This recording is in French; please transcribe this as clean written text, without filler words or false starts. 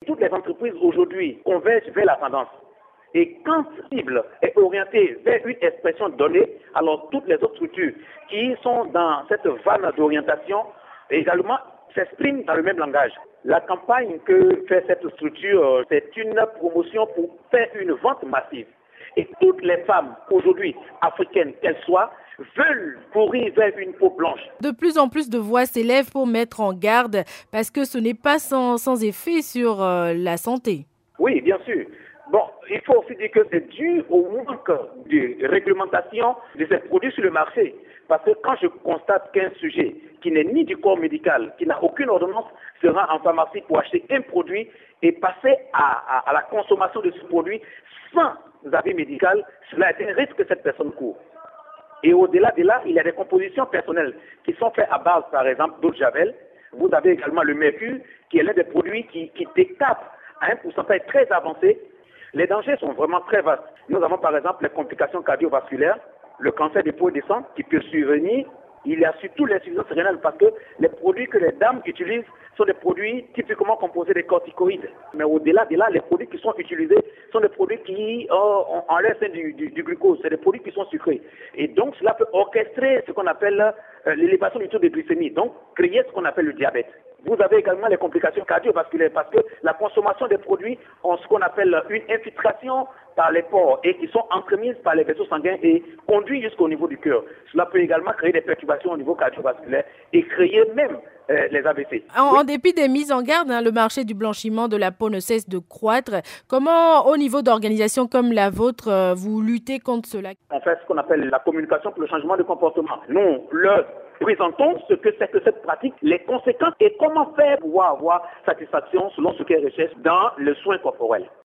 toutes les entreprises aujourd'hui convergent vers la tendance. Et quand cible est orientée vers une expression donnée, alors toutes les autres structures qui sont dans cette vanne d'orientation également s'expriment dans le même langage. La campagne que fait cette structure, c'est une promotion pour faire une vente massive. Et toutes les femmes aujourd'hui, africaines qu'elles soient, veulent courir vers une peau blanche. De plus en plus de voix s'élèvent pour mettre en garde parce que ce n'est pas sans effet sur la santé. Oui, bien sûr. Bon, il faut aussi dire que c'est dû au manque de réglementation de ces produits sur le marché. Parce que quand je constate qu'un sujet qui n'est ni du corps médical, qui n'a aucune ordonnance, se rend en pharmacie pour acheter un produit et passer à la consommation de ce produit sans avis médical, cela est un risque que cette personne court. Et au-delà de là, il y a des compositions personnelles qui sont faites à base, par exemple, d'eau de javel. Vous avez également le mercure, qui est l'un des produits qui décape à un pourcentage très avancé. Les dangers sont vraiment très vastes. Nous avons par exemple les complications cardiovasculaires, le cancer des peaux et des sangs qui peut survenir. Il y a surtout l'insuffisance rénale parce que les produits que les dames utilisent sont des produits typiquement composés de corticoïdes. Mais au-delà de là, les produits qui sont utilisés sont des produits qui ont en leur sein du glucose. C'est des produits qui sont sucrés. Et donc cela peut orchestrer ce qu'on appelle l'élévation du taux de glycémie, donc créer ce qu'on appelle le diabète. Vous avez également les complications cardiovasculaires parce que la consommation des produits ont ce qu'on appelle une infiltration par les pores et qui sont entremises par les vaisseaux sanguins et conduits jusqu'au niveau du cœur. Cela peut également créer des perturbations au niveau cardiovasculaire et créer même les AVC. En dépit des mises en garde, le marché du blanchiment de la peau ne cesse de croître. Comment, au niveau d'organisations comme la vôtre, vous luttez contre cela? On fait ce qu'on appelle la communication pour le changement de comportement. Nous leur présentons ce que c'est que cette pratique, les conséquences et comment faire pour avoir satisfaction selon ce qu'elles recherchent dans le soin corporel.